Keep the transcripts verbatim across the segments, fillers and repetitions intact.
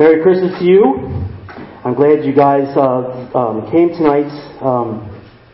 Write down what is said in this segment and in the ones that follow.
Merry Christmas to you. I'm glad you guys uh, um, came tonight. Um,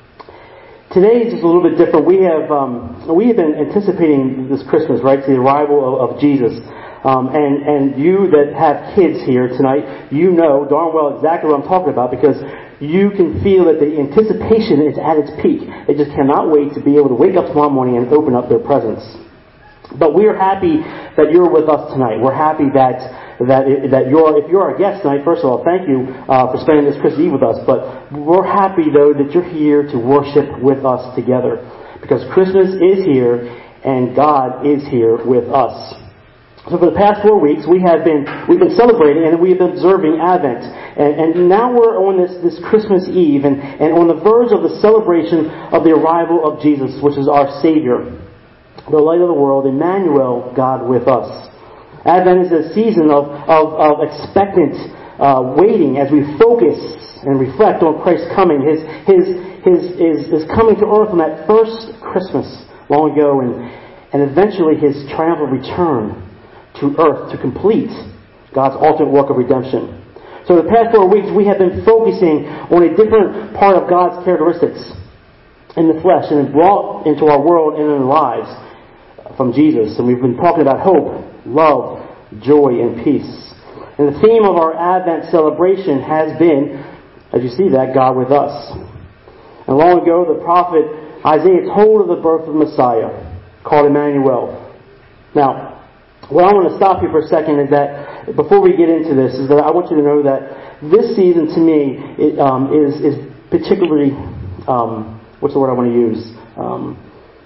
today is just a little bit different. We have um, we have been anticipating this Christmas, right, to the arrival of, of Jesus. Um, and, and you that have kids here tonight, you know darn well exactly what I'm talking about, because you can feel that the anticipation is at its peak. They just cannot wait to be able to wake up tomorrow morning and open up their presents. But we are happy that you're with us tonight. We're happy that that that you're if you're our guest tonight. First of all, thank you uh, for spending this Christmas Eve with us. But we're happy though that you're here to worship with us together, because Christmas is here and God is here with us. So for the past four weeks, we have been we've been celebrating and we've been observing Advent, and, and now we're on this, this Christmas Eve, and, and on the verge of the celebration of the arrival of Jesus, which is our Savior, the light of the world, Emmanuel, God with us. Advent is a season of of, of expectant uh, waiting as we focus and reflect on Christ's coming, His His His His, his coming to earth on that first Christmas long ago, and and eventually His triumphant return to earth to complete God's ultimate work of redemption. So the past four weeks we have been focusing on a different part of God's characteristics in the flesh and brought into our world and in our lives from Jesus. And we've been talking about hope, love, joy, and peace. And the theme of our Advent celebration has been, as you see that, God with us. And long ago the prophet Isaiah told of the birth of the Messiah, called Emmanuel. Now, what I want to stop here for a second is that, before we get into this, is that I want you to know that this season to me it, um, is is particularly, um, what's the word I want to use? Um,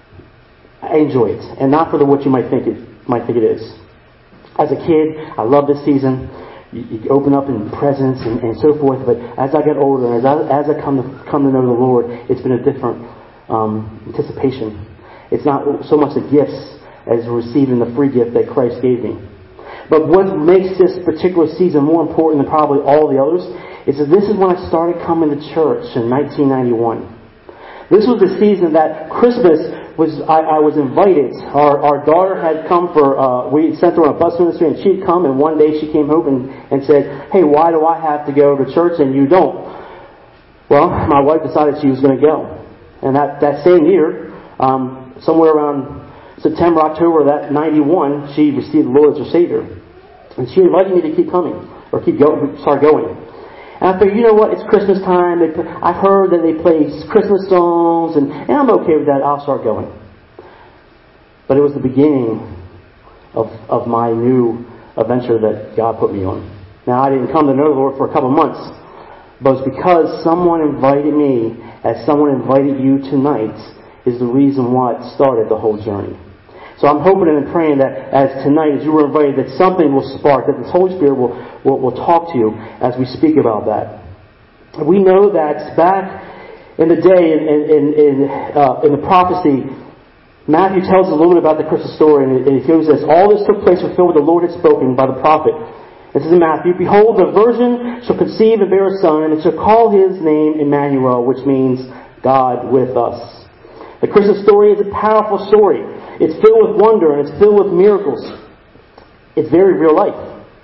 I enjoy it, and not for the what you might think it might think it is. As a kid, I love this season. You, you open up in presents and, and so forth. But as I get older, and as I, as I come to come to know the Lord, it's been a different um, anticipation. It's not so much the gifts as receiving the free gift that Christ gave me. But what makes this particular season more important than probably all the others is that this is when I started coming to church in nineteen ninety-one. This was the season that Christmas was. I, I was invited. Our, our daughter had come for. Uh, we sent her on a bus ministry, and she'd come. And one day she came home and, and said, "Hey, why do I have to go to church and you don't?" Well, my wife decided she was going to go, and that that same year, um, somewhere around September, October of that ninety-one, she received the Lord as her Savior. And she invited me to keep coming, or keep going, start going. And I figured, you know what, it's Christmas time. They, I've heard that they play Christmas songs, and, and I'm okay with that. I'll start going. But it was the beginning of, of my new adventure that God put me on. Now, I didn't come to know the Lord for a couple of months, but it's because someone invited me, as someone invited you tonight, is the reason why it started the whole journey. So I'm hoping and praying that as tonight, as you were invited, that something will spark, that the Holy Spirit will, will, will talk to you as we speak about that. We know that back in the day, in, in, in, uh, in the prophecy, Matthew tells us a little bit about the Christmas story, and it goes this: all this took place fulfilled what the Lord had spoken by the prophet. This is in Matthew. Behold, the virgin shall conceive and bear a son, and shall call his name Emmanuel, which means God with us. The Christmas story is a powerful story. It's filled with wonder and it's filled with miracles. It's very real life.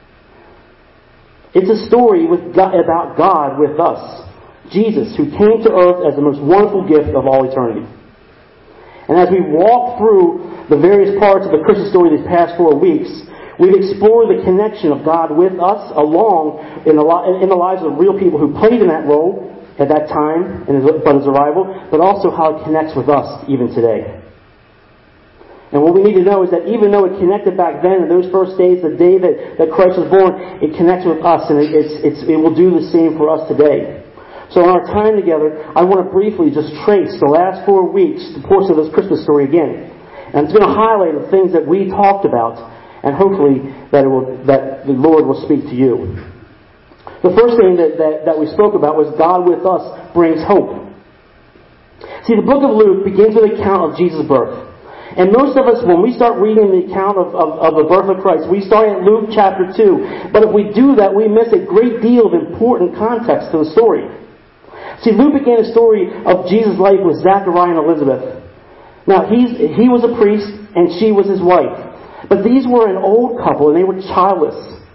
It's a story with God, about God with us. Jesus, who came to earth as the most wonderful gift of all eternity. And as we walk through the various parts of the Christmas story these past four weeks, we've explored the connection of God with us along in the, in the lives of real people who played in that role at that time, and but his arrival, but also how it connects with us even today. And what we need to know is that even though it connected back then in those first days, the day that, that Christ was born, it connects with us, and it, it's, it's, it will do the same for us today. So in our time together, I want to briefly just trace the last four weeks, the portion of this Christmas story again. And it's going to highlight the things that we talked about, and hopefully that it will, that the Lord will speak to you. The first thing that, that, that we spoke about was God with us brings hope. See, the book of Luke begins with an account of Jesus' birth. And most of us, when we start reading the account of, of, of the birth of Christ, we start at Luke chapter two. But if we do that, we miss a great deal of important context to the story. See, Luke began a story of Jesus' life with Zachariah and Elizabeth. Now, he's, he was a priest and she was his wife. But these were an old couple and they were childless.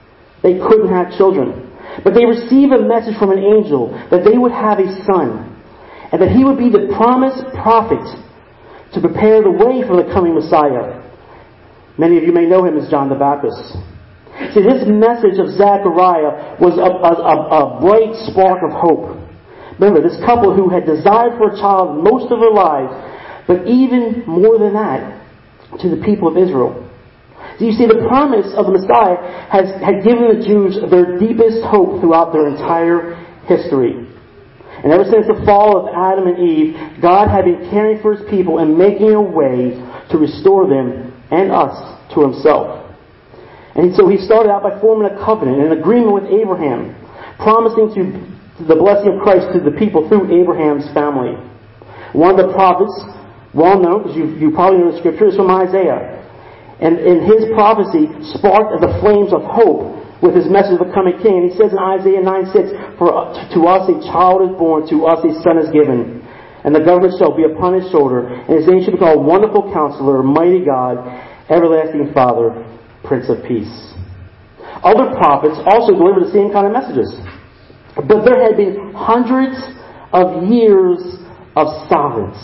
They couldn't have children. But they receive a message from an angel that they would have a son, and that he would be the promised prophet to prepare the way for the coming Messiah. Many of you may know him as John the Baptist. See, this message of Zechariah was a, a, a, a bright spark of hope. Remember, this couple who had desired for a child most of their lives, but even more than that, to the people of Israel. So you see, the promise of the Messiah has had given the Jews their deepest hope throughout their entire history. And ever since the fall of Adam and Eve, God had been caring for His people and making a way to restore them and us to Himself. And so He started out by forming a covenant, an agreement with Abraham, promising to the blessing of Christ to the people through Abraham's family. One of the prophets, well known, because you, you probably know the scripture, is from Isaiah. And, and his prophecy sparked the flames of hope with his message of the coming king. And he says in Isaiah nine six, "For to us a child is born, to us a son is given. And the government shall be upon his shoulder, and his name shall be called Wonderful Counselor, Mighty God, Everlasting Father, Prince of Peace." Other prophets also delivered the same kind of messages. But there had been hundreds of years of silence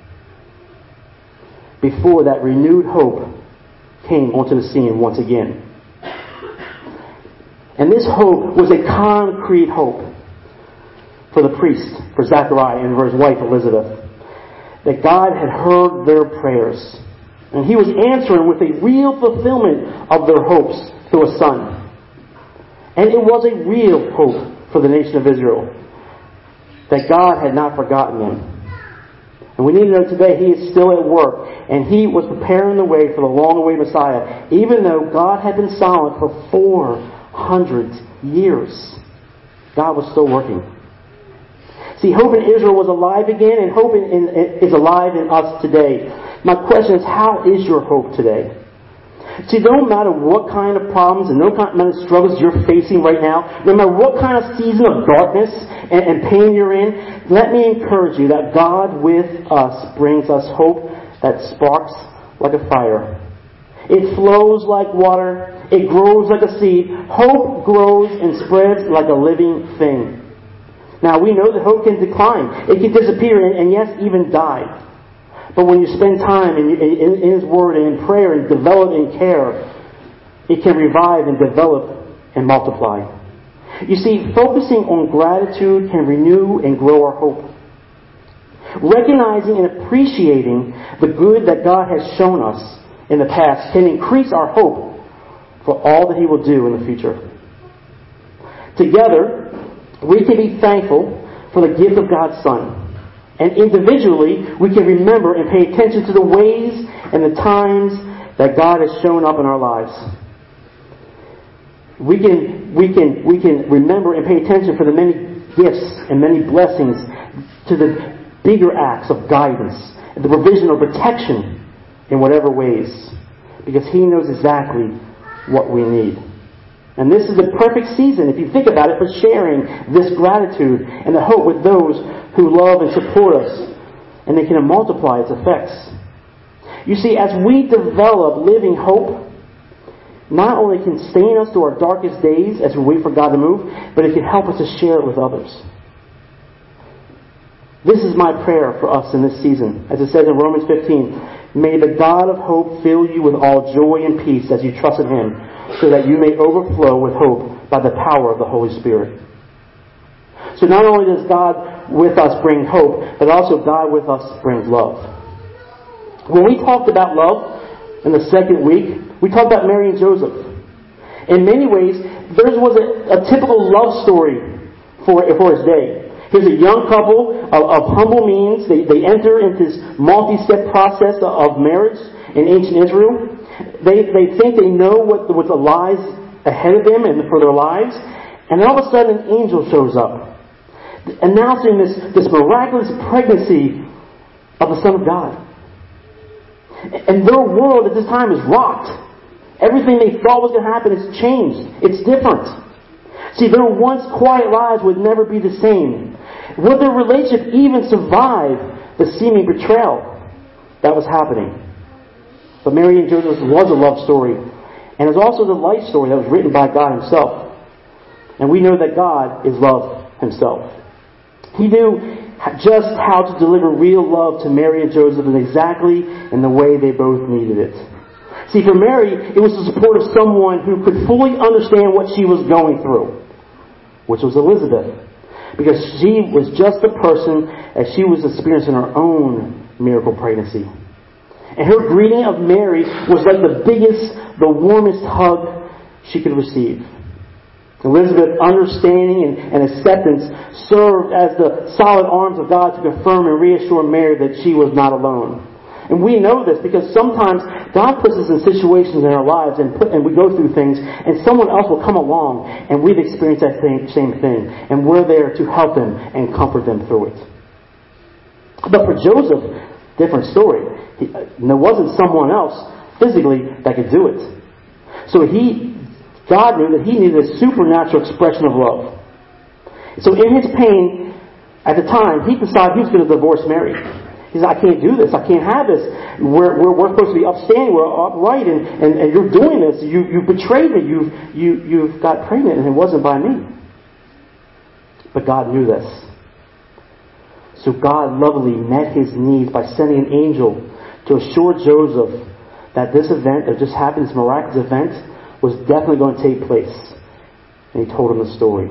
before that renewed hope came onto the scene once again. And this hope was a concrete hope for the priest, for Zechariah, and for his wife Elizabeth, that God had heard their prayers. And He was answering with a real fulfillment of their hopes through a son. And it was a real hope for the nation of Israel, that God had not forgotten them. And we need to know today He is still at work, and He was preparing the way for the long-awaited Messiah, even though God had been silent for four hundred years. God was still working. See, hope in Israel was alive again, and hope in, in, is alive in us today. My question is, how is your hope today? See, no matter what kind of problems and no kind of struggles you're facing right now, no matter what kind of season of darkness and, and pain you're in, let me encourage you that God with us brings us hope that sparks like a fire. It flows like water. It grows like a seed. Hope grows and spreads like a living thing. Now, we know that hope can decline. It can disappear and, and yes, even die. But when you spend time in, in, in His Word and in prayer and develop in care, it can revive and develop and multiply. You see, focusing on gratitude can renew and grow our hope. Recognizing and appreciating the good that God has shown us in the past can increase our hope for all that He will do in the future. Together, we can be thankful for the gift of God's Son. And individually, we can remember and pay attention to the ways and the times that God has shown up in our lives. We can, we can, we can remember and pay attention for the many gifts and many blessings, to the bigger acts of guidance and the provision or protection in whatever ways, because He knows exactly what we need. And this is the perfect season, if you think about it, for sharing this gratitude and the hope with those who love and support us. And they can multiply its effects. You see, as we develop living hope, not only can sustain us through our darkest days as we wait for God to move, but it can help us to share it with others. This is my prayer for us in this season. As it says in Romans fifteen, "May the God of hope fill you with all joy and peace as you trust in Him, so that you may overflow with hope by the power of the Holy Spirit." So not only does God with us bring hope, but also God with us brings love. When we talked about love in the second week, we talked about Mary and Joseph. In many ways, theirs was a, a typical love story for, for its day. Here's a young couple of, of humble means. They, they enter into this multi-step process of marriage in ancient Israel. They, they think they know what, what lies ahead of them and for their lives. And then all of a sudden an angel shows up, announcing this, this miraculous pregnancy of the Son of God. And their world at this time is rocked. Everything they thought was going to happen has changed. It's different. See, their once quiet lives would never be the same. Would their relationship even survive the seeming betrayal that was happening? But Mary and Joseph was a love story. And it's also the life story that was written by God Himself. And we know that God is love himself. He knew just how to deliver real love to Mary and Joseph and exactly in the way they both needed it. See, for Mary, it was the support of someone who could fully understand what she was going through, which was Elizabeth. Because she was just the person as she was experiencing her own miracle pregnancy. And her greeting of Mary was like the biggest, the warmest hug she could receive. Elizabeth's understanding and, and acceptance served as the solid arms of God to confirm and reassure Mary that she was not alone. And we know this because sometimes God puts us in situations in our lives and, put, and we go through things and someone else will come along and we've experienced that thing, same thing. And we're there to help them and comfort them through it. But for Joseph, different story. He, there wasn't someone else physically that could do it. So he, God knew that he needed a supernatural expression of love. So in his pain, at the time, he decided he was going to divorce Mary. He said, I can't do this. I can't have this. We're, we're, we're supposed to be upstanding. We're upright. And, and, and you're doing this. You, you betrayed me. You've, you, you've got pregnant. And it wasn't by me. But God knew this. So God lovingly met his needs by sending an angel to assure Joseph that this event that just happened, this miraculous event, was definitely going to take place. And he told him the story.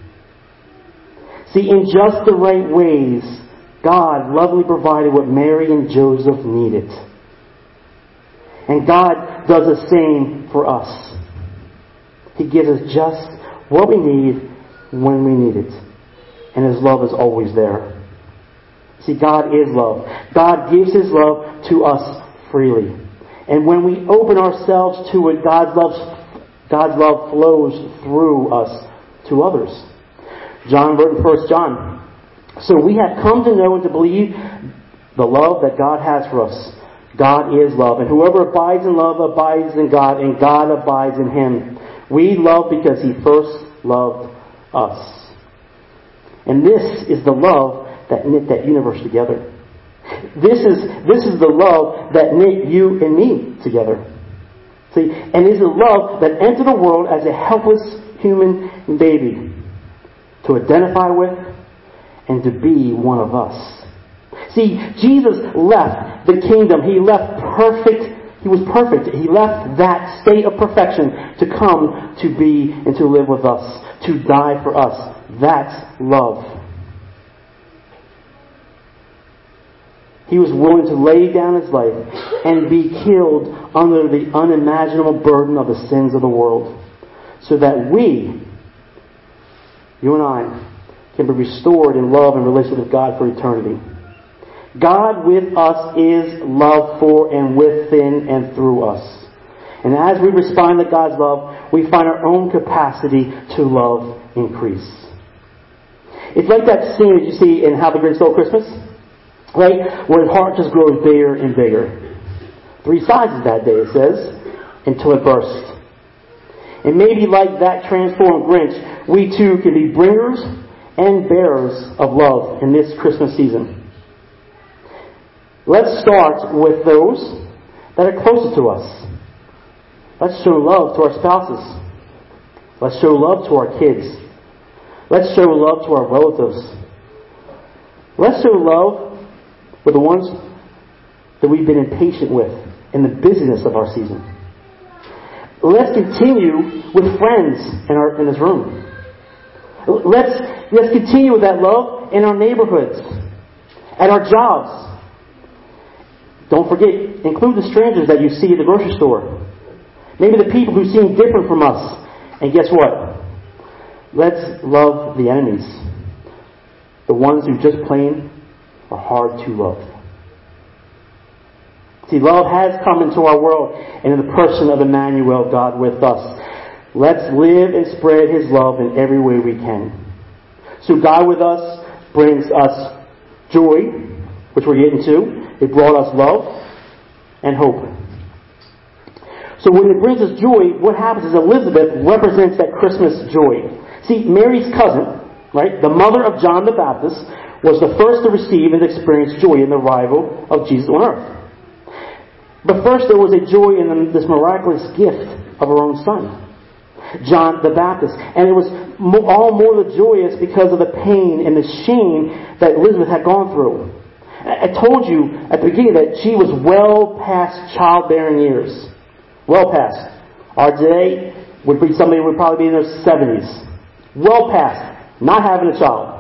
See, in just the right ways, God lovingly provided what Mary and Joseph needed. And God does the same for us. He gives us just what we need when we need it. And His love is always there. See, God is love. God gives His love to us freely. And when we open ourselves to it, God's love, God's love flows through us to others. John wrote in First John, so we have come to know and to believe the love that God has for us. God is love. And whoever abides in love abides in God, and God abides in him. We love because He first loved us. And this is the love that knit that universe together. This is, this is the love that knit you and me together. See, and it is the love that entered the world as a helpless human baby to identify with and to be one of us. See, Jesus left the kingdom. He left perfect. He was perfect. He left that state of perfection to come to be and to live with us, to die for us. That's love. He was willing to lay down His life and be killed under the unimaginable burden of the sins of the world, so that we, you and I, can be restored in love and relationship with God for eternity. God with us is love for and within and through us. And as we respond to God's love, we find our own capacity to love increase. It's like that scene that you see in How the Grinch Stole Christmas, right? Where his heart just grows bigger and bigger. Three sizes that day, it says, until it bursts. And maybe like that transformed Grinch, we too can be bringers and bearers of love in this Christmas season. Let's start with those that are closest to us. Let's show love to our spouses. Let's show love to our kids. Let's show love to our relatives. Let's show love with the ones that we've been impatient with in the busyness of our season. Let's continue with friends in our in this room. Let's, let's continue with that love in our neighborhoods, at our jobs. Don't forget, include the strangers that you see at the grocery store. Maybe the people who seem different from us. And guess what? Let's love the enemies. The ones who just plain are hard to love. See, love has come into our world and in the person of Emmanuel, God with us. Let's live and spread His love in every way we can. So God with us brings us joy, which we're getting to. It brought us love and hope. So when it brings us joy, what happens is Elizabeth represents that Christmas joy. See, Mary's cousin, right, the mother of John the Baptist, was the first to receive and experience joy in the arrival of Jesus on earth. But first there was a joy in this miraculous gift of her own son. John the Baptist. And it was all more joyous because of the pain and the shame that Elizabeth had gone through. I told you at the beginning that she was well past childbearing years. Well past. Our today would be somebody who would probably be in their seventies. Well past. Not having a child.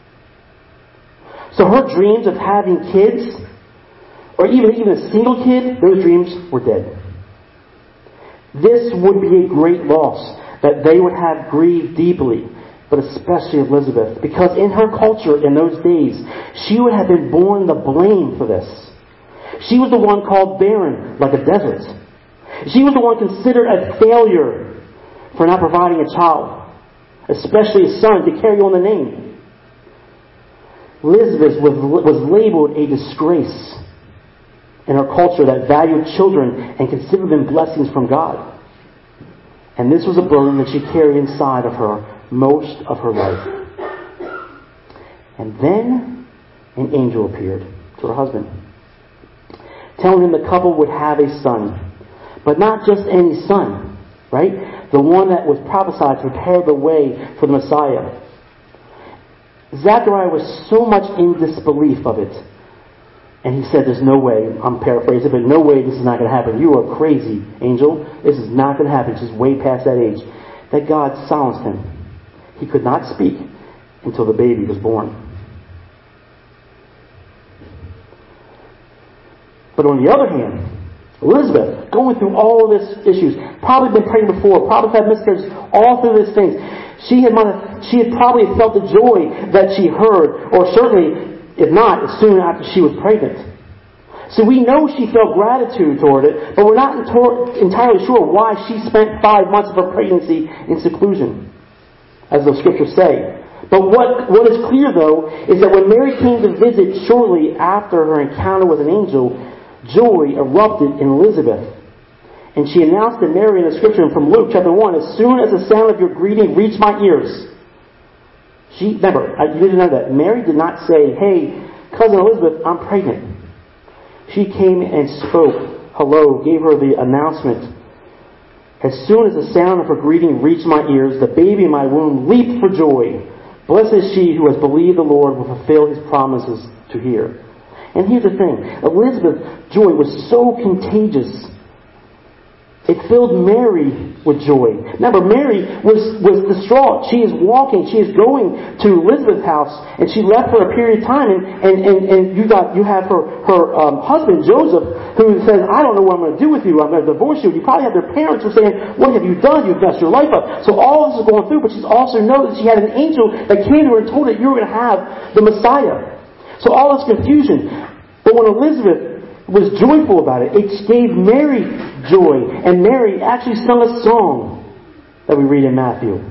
So her dreams of having kids, or even, even a single kid, those dreams were dead. This would be a great loss that they would have grieved deeply, but especially Elizabeth, because in her culture in those days, she would have been borne the blame for this. She was the one called barren, like a desert. She was the one considered a failure for not providing a child, especially a son to carry on the name. Elizabeth was, was labeled a disgrace in her culture that valued children and considered them blessings from God. And this was a burden that she carried inside of her most of her life. And then an angel appeared to her husband, telling him the couple would have a son. But not just any son, right? The one that was prophesied to prepare the way for the Messiah. Zechariah was so much in disbelief of it. And he said, there's no way, I'm paraphrasing, but no way this is not going to happen. You are crazy, angel. This is not going to happen. She's way past that age. That God silenced him. He could not speak until the baby was born. But on the other hand, Elizabeth, going through all of these issues, probably been pregnant before, probably had miscarriages, all through these things. She had, she had probably felt the joy that she heard, or certainly, if not, soon after she was pregnant. So we know she felt gratitude toward it, but we're not entirely sure why she spent five months of her pregnancy in seclusion, as the scriptures say. But what, what is clear, though, is that when Mary came to visit shortly after her encounter with an angel, joy erupted in Elizabeth. And she announced to Mary in the scripture from Luke chapter one, as soon as the sound of your greeting reached my ears. She, remember, you need to know that Mary did not say, hey, cousin Elizabeth, I'm pregnant. She came and spoke, hello, gave her the announcement. As soon as the sound of her greeting reached my ears, the baby in my womb leaped for joy. Blessed is she who has believed the Lord will fulfill his promises to hear. And here's the thing. Elizabeth's joy was so contagious. It filled Mary with joy. Remember, Mary was, was distraught. She is walking. She is going to Elizabeth's house, and she left for a period of time. And, and, and, and you got you have her her um, husband Joseph, who says, "I don't know what I'm going to do with you. I'm going to divorce you." You probably have their parents who are saying, "What have you done? You've messed your life up." So all this is going through, but she's also knows that she had an angel that came to her and told her that you were going to have the Messiah. So all this confusion. But when Elizabeth was joyful about it, it gave Mary joy. And Mary actually sung a song that we read in Matthew.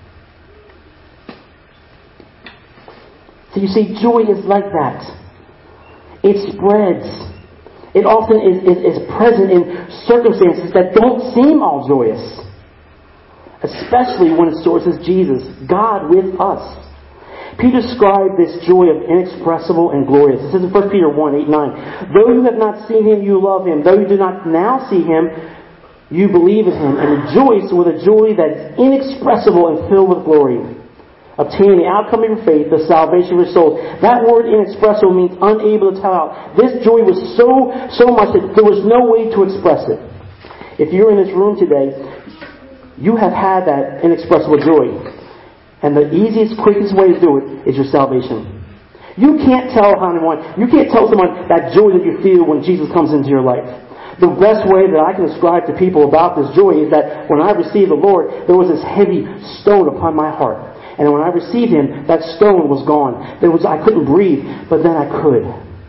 So you see, joy is like that. It spreads. It often is, is, is present in circumstances that don't seem all joyous. Especially when its source is Jesus, God with us. Peter described this joy of inexpressible and glorious. It says in First Peter one, eight, nine, though you have not seen him, you love him. Though you do not now see him, you believe in him and rejoice with a joy that is inexpressible and filled with glory, obtaining the outcome of your faith, the salvation of your souls. That word inexpressible means unable to tell out. This joy was so, so much that there was no way to express it. If you're in this room today, you have had that inexpressible joy. And the easiest, quickest way to do it is your salvation. You can't tell anyone, you can't tell someone that joy that you feel when Jesus comes into your life. The best way that I can describe to people about this joy is that when I received the Lord, there was this heavy stone upon my heart. And when I received Him, that stone was gone. There was I couldn't breathe, but then I could.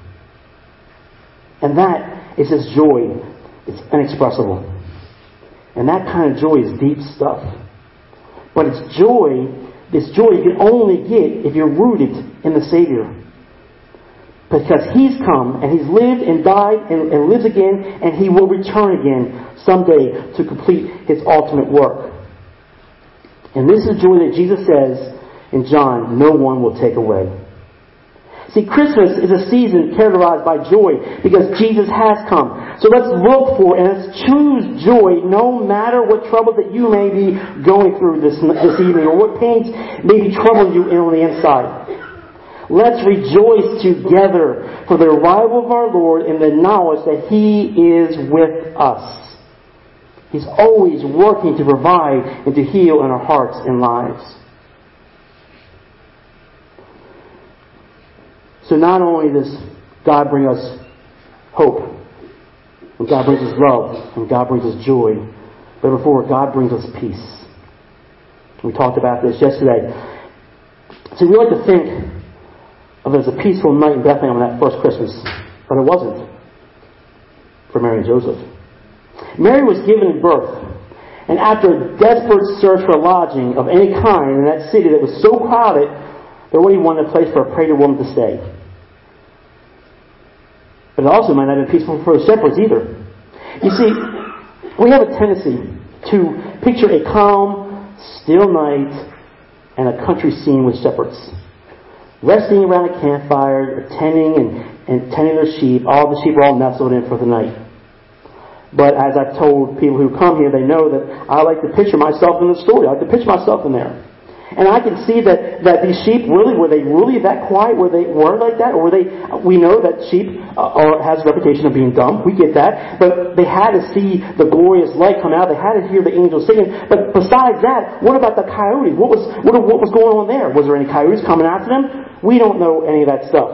And that is this joy. It's inexpressible. And that kind of joy is deep stuff. But it's joy, this joy you can only get if you're rooted in the Savior. Because He's come and He's lived and died and, and lives again, and He will return again someday to complete His ultimate work. And this is joy that Jesus says in John, no one will take away. See, Christmas is a season characterized by joy because Jesus has come. So let's look for and let's choose joy no matter what trouble that you may be going through this, this evening or what pains may be troubling you on the inside. Let's rejoice together for the arrival of our Lord in the knowledge that He is with us. He's always working to provide and to heal in our hearts and lives. So not only does God bring us hope, and God brings us love, and God brings us joy, but before God brings us peace. We talked about this yesterday. So we like to think of it as a peaceful night in Bethlehem on that first Christmas, but it wasn't for Mary and Joseph. Mary was given birth, and after a desperate search for lodging of any kind in that city that was so crowded, there wasn't even a place for a pregnant woman to stay. But it also might not have been peaceful for the shepherds either. You see, we have a tendency to picture a calm, still night and a country scene with shepherds, resting around a campfire, tending and, and tending their sheep. All the sheep are all nestled in for the night. But as I've told people who come here, they know that I like to picture myself in the story. I like to picture myself in there. And I can see that, that these sheep really, were they really that quiet? Were they were like that? Or were they, we know that sheep uh, are, has a reputation of being dumb. We get that. But they had to see the glorious light come out. They had to hear the angels singing. But besides that, what about the coyotes? What was, what, what was going on there? Was there any coyotes coming after them? We don't know any of that stuff.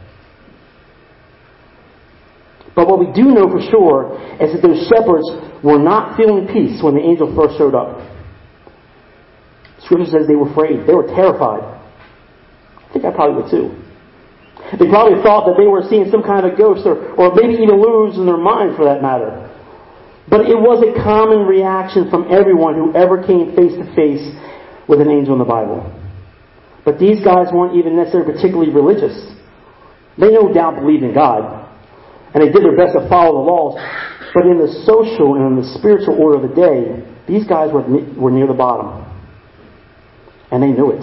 But what we do know for sure is that those shepherds were not feeling peace when the angel first showed up. Scripture says they were afraid. They were terrified. I think I probably would too. They probably thought that they were seeing some kind of a ghost or, or maybe even losing their mind for that matter. But it was a common reaction from everyone who ever came face to face with an angel in the Bible. But these guys weren't even necessarily particularly religious. They no doubt believed in God. And they did their best to follow the laws. But in the social and in the spiritual order of the day, these guys were, were near the bottom. And they knew it.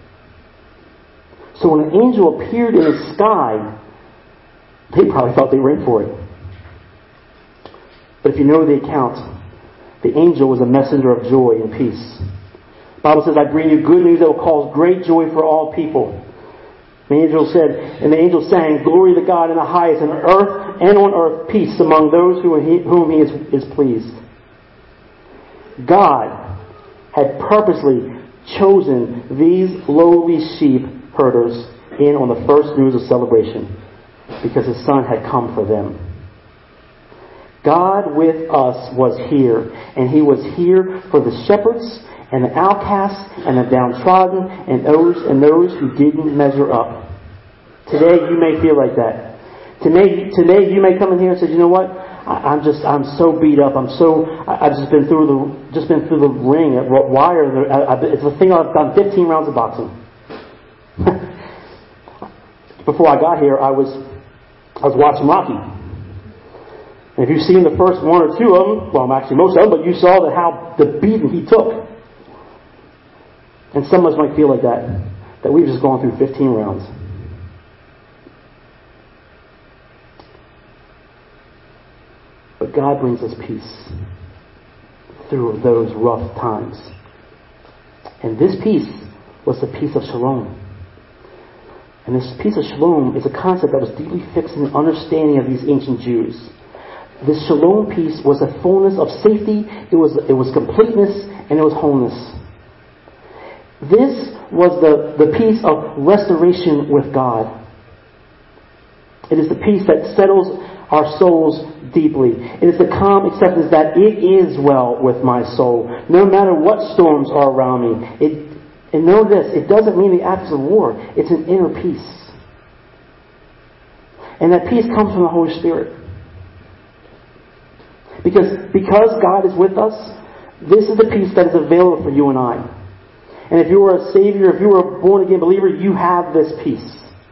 So when an angel appeared in the sky, they probably thought they were in for it. But if you know the account, the angel was a messenger of joy and peace. The Bible says, I bring you good news that will cause great joy for all people. The angel said, and the angel sang, Glory to God in the highest, and on earth and on earth peace among those who he, whom He is, is pleased. God had purposely chosen these lowly sheep herders in on the first news of celebration because His Son had come for them. God with us was here, and He was here for the shepherds and the outcasts and the downtrodden and those and those who didn't measure up. Today you may feel like that. Today, today you may come in here and say, you know what? I, I'm just, I'm so beat up. I'm so, I, I've just been through the, just been through the ring at wire. I, I, it's a thing I've done fifteen rounds of boxing. Before I got here, I was, I was watching Rocky. And if you've seen the first one or two of them, well, actually most of them, but you saw that how the beating he took. And some of us might feel like that, that we've just gone through fifteen rounds. But God brings us peace through those rough times. And this peace was the peace of shalom. And this peace of shalom is a concept that was deeply fixed in the understanding of these ancient Jews. This shalom peace was a fullness of safety, it was, it was completeness, and it was wholeness. This was the, the peace of restoration with God. It is the peace that settles our souls deeply. It is the calm acceptance that it is well with my soul, no matter what storms are around me. It, and know this, it doesn't mean the absence of war. It's an inner peace. And that peace comes from the Holy Spirit. Because, because God is with us, this is the peace that is available for you and I. And if you are a Savior, if you are a born-again believer, you have this peace.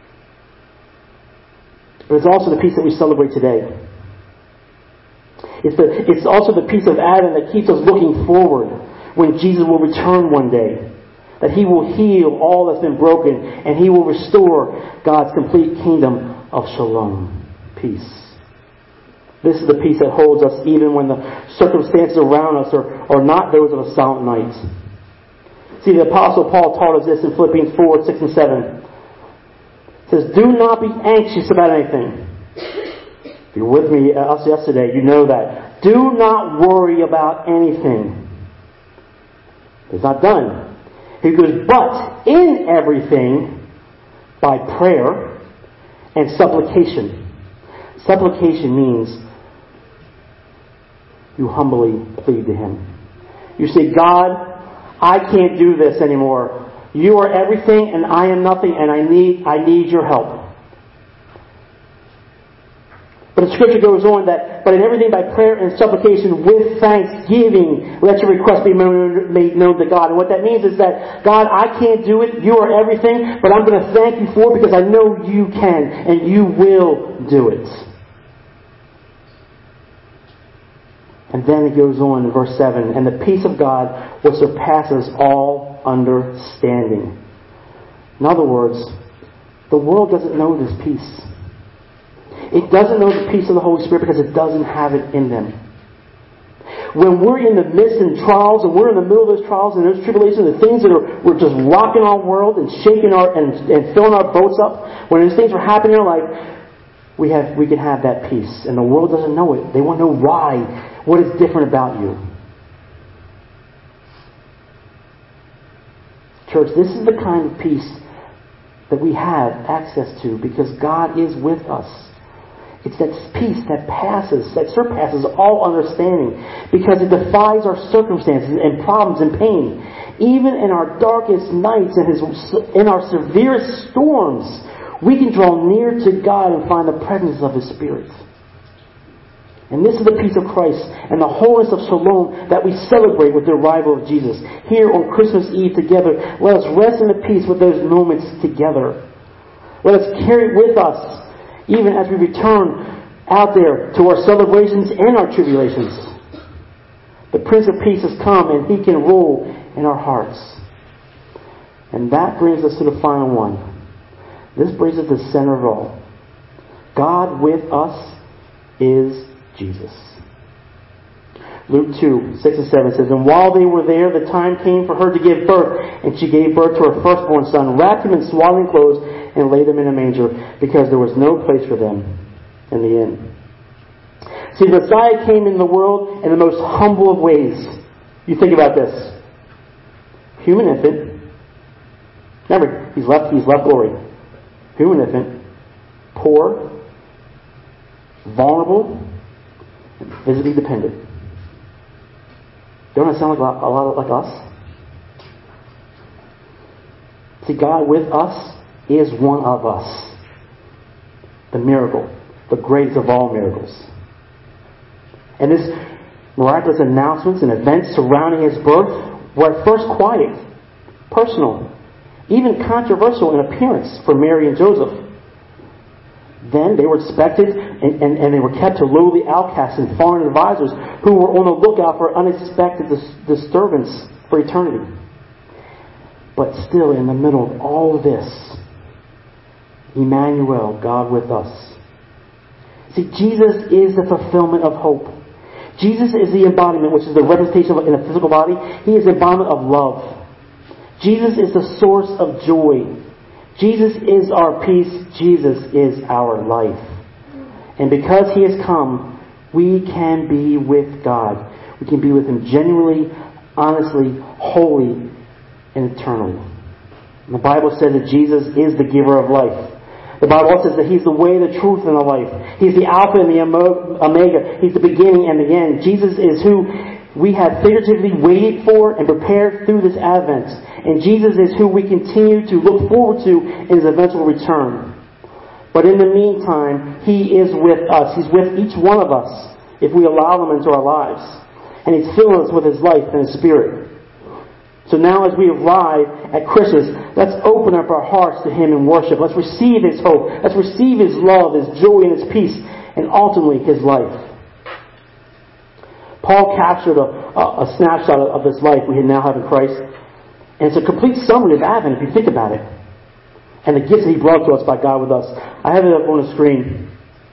But it's also the peace that we celebrate today. It's, the, it's also the peace of Adam that keeps us looking forward when Jesus will return one day. that He will heal all that's been broken, and He will restore God's complete kingdom of shalom, peace. This is the peace that holds us even when the circumstances around us are, are not those of a silent night. See, the Apostle Paul taught us this in Philippians four, six, and seven. It says, do not be anxious about anything. If you're with me uh, us yesterday, you know that. Do not worry about anything. It's not done. He goes, but in everything, by prayer and supplication. Supplication means you humbly plead to Him. You say, God, I can't do this anymore. You are everything and I am nothing, and I need I need your help. But the Scripture goes on that, but in everything by prayer and supplication with thanksgiving, let your request be made known to God. And what that means is that, God, I can't do it. You are everything, but I'm going to thank you for it because I know you can and you will do it. And then it goes on in verse seven, and the peace of God which surpasses all understanding. In other words, the world doesn't know this peace. It doesn't know the peace of the Holy Spirit because it doesn't have it in them. When we're in the midst of trials, and we're in the middle of those trials and those tribulations, the things that are we're just rocking our world and shaking our and, and filling our boats up, when those things are happening in our life, we have we can have that peace. And the world doesn't know it. They want to know why. What is different about you? Church, this is the kind of peace that we have access to because God is with us. It's that peace that passes, that surpasses all understanding because it defies our circumstances and problems and pain. Even in our darkest nights and his, in our severest storms, we can draw near to God and find the presence of His Spirit. And this is the peace of Christ and the wholeness of shalom that we celebrate with the arrival of Jesus. Here on Christmas Eve together, let us rest in the peace with those moments together. Let us carry it with us even as we return out there to our celebrations and our tribulations. The Prince of Peace has come and He can rule in our hearts. And that brings us to the final one. This brings us to the center of all. God with us is Jesus. Luke two, six and seven says, and while they were there, the time came for her to give birth, and she gave birth to her firstborn son, wrapped him in swaddling clothes, and laid him in a manger, because there was no place for them in the inn. See, the Messiah came in the world in the most humble of ways. You think about this. Human infant. Remember, he's left, he's left glory. Human infant. Poor. Vulnerable. And physically dependent. Don't that sound like a lot like us? See, God with us is one of us. The miracle. The greatest of all miracles. And this miraculous announcements and events surrounding His birth were at first quiet, personal, even controversial in appearance for Mary and Joseph. Then they were expected and, and, and they were kept to lowly outcasts and foreign advisors who were on the lookout for unexpected dis- disturbance for eternity. But still, in the middle of all of this, Emmanuel, God with us. See, Jesus is the fulfillment of hope. Jesus is the embodiment, which is the representation of, in a physical body. He is the embodiment of love. Jesus is the source of joy. Jesus is our peace. Jesus is our life. And because He has come, we can be with God. We can be with Him genuinely, honestly, wholly, and eternally. And the Bible says that Jesus is the giver of life. The Bible also says that He's the way, the truth, and the life. He's the Alpha and the Omega. He's the beginning and the end. Jesus is who we have figuratively waited for and prepared through this Advent. And Jesus is who we continue to look forward to in His eventual return. But in the meantime, He is with us. He's with each one of us if we allow Him into our lives. And He's filling us with His life and His Spirit. So now as we arrive at Christmas, let's open up our hearts to Him in worship. Let's receive His hope. Let's receive His love, His joy, and His peace, and ultimately His life. Paul captured a, a, a snapshot of this life we now have in Christ. And it's a complete summary of Advent if you think about it. And the gifts that He brought to us by God with us. I have it up on the screen.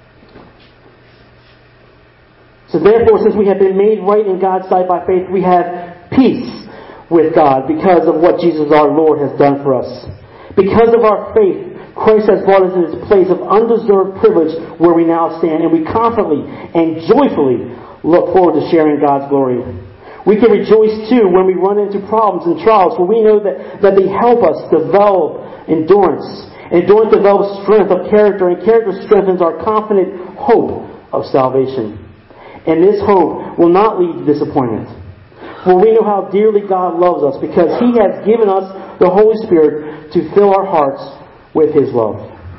So therefore, since we have been made right in God's sight by faith, we have peace with God because of what Jesus our Lord has done for us. Because of our faith, Christ has brought us into this place of undeserved privilege where we now stand, and we confidently and joyfully look forward to sharing God's glory. We can rejoice too when we run into problems and trials, for we know that, that they help us develop endurance. And endurance develops strength of character, and character strengthens our confident hope of salvation. And this hope will not lead to disappointment. For we know how dearly God loves us because He has given us the Holy Spirit to fill our hearts with His love.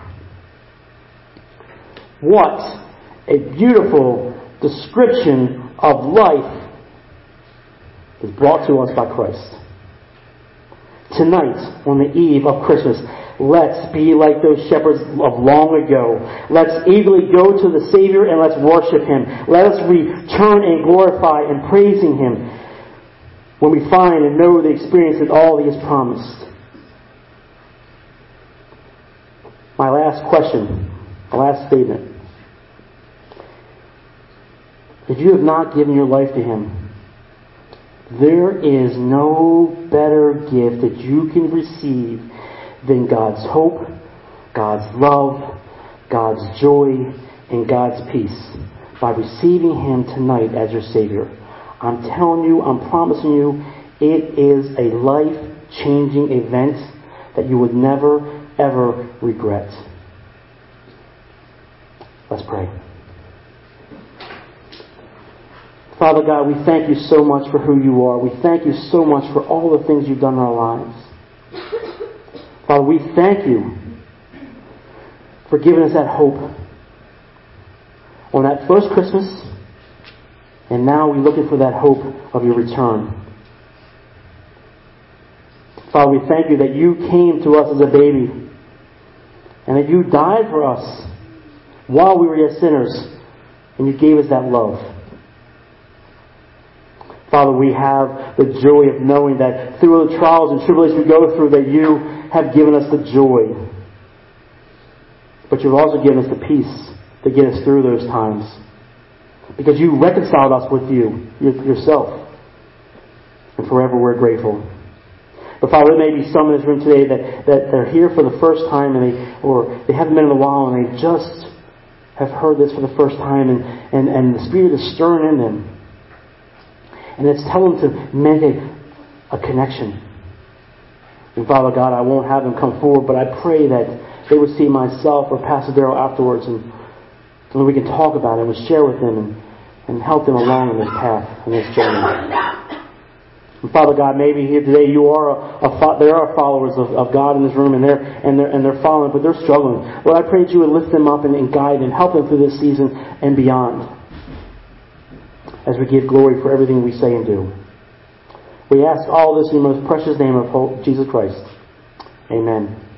What a beautiful description of life is brought to us by Christ. Tonight, on the eve of Christmas, let's be like those shepherds of long ago. Let's eagerly go to the Savior and let's worship Him. Let us return and glorify and praising Him when we find and know the experience that all He has promised. My last question, my last statement. If you have not given your life to Him, there is no better gift that you can receive than God's hope, God's love, God's joy, and God's peace by receiving Him tonight as your Savior. I'm telling you, I'm promising you, it is a life-changing event that you would never, ever regret. Let's pray. Father God, we thank You so much for who You are. We thank You so much for all the things You've done in our lives. Father, we thank You for giving us that hope on that first Christmas, and now we're looking for that hope of Your return. Father, we thank You that You came to us as a baby and that You died for us while we were yet sinners, and You gave us that love. Father, we have the joy of knowing that through the trials and tribulations we go through, that You have given us the joy. But You've also given us the peace to get us through those times. Because You reconciled us with You, Yourself. And forever we're grateful. But Father, there may be some in this room today that, that they're here for the first time, and they or they haven't been in a while, and they just have heard this for the first time, and, and, and the Spirit is stirring in them. And it's telling them to make a, a connection. And Father God, I won't have them come forward, but I pray that they would see myself or Pastor Darrell afterwards, and, and we can talk about it, and we share with them, and, and help them along in this path, in this journey. And Father God, maybe here today you are a, a there are followers of, of God in this room, and they're and they're and they're following, but they're struggling. Lord, I pray that You would lift them up and, and guide and help them through this season and beyond, as we give glory for everything we say and do. We ask all this in the most precious name of Jesus Christ. Amen.